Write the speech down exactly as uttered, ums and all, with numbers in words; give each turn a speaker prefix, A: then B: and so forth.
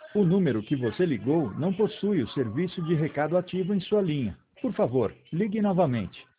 A: O número que você ligou não possui o serviço de recado ativo em sua linha. Por favor, ligue novamente.